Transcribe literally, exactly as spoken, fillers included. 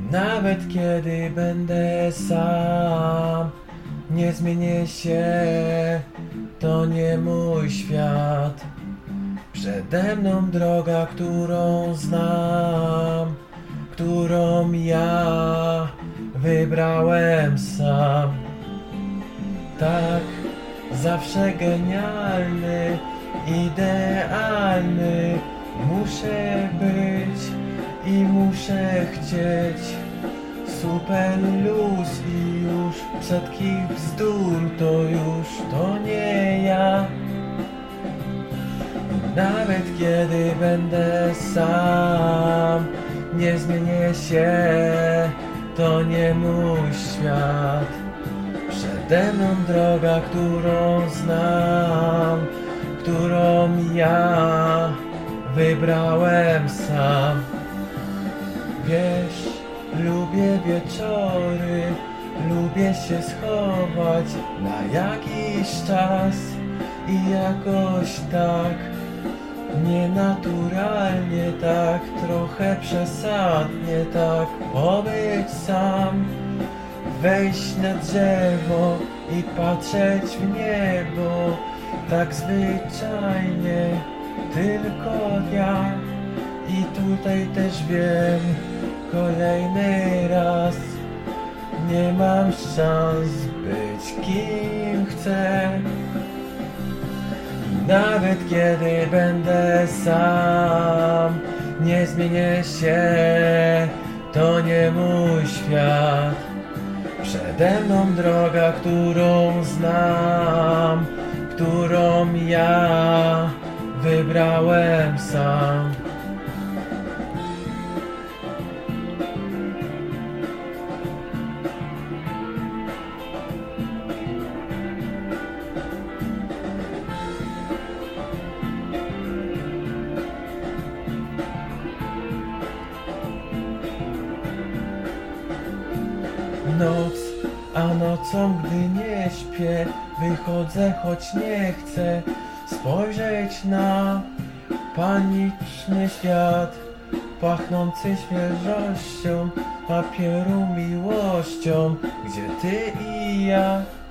Nawet kiedy będę sam, nie zmienię się, to nie mój świat. Przede mną droga, którą znam, którą ja wybrałem sam. Tak, zawsze genialny, idealny muszę być i muszę chcieć. Super luz i już wszystkich bzdur to już to nie ja. Nawet kiedy będę sam, nie zmienię się, to nie mój świat. Przede mną droga, którą znam, którą ja wybrałem sam. Wiesz, lubię wieczory, lubię się schować na jakiś czas i jakoś tak nienaturalnie, tak trochę przesadnie, tak pobyć sam, wejść na drzewo i patrzeć w niebo, tak zwyczajnie, tylko ja. I tutaj też wiem, kolejny raz nie mam szans być kim chcę. Nawet kiedy będę sam, nie zmienię się, to nie mój świat. Przede mną droga, którą znam, którą ja wybrałem sam. Noc, a nocą, gdy nie śpię, wychodzę, choć nie chcę spojrzeć na paniczny świat, pachnący świeżością, papieru, miłością, gdzie ty i ja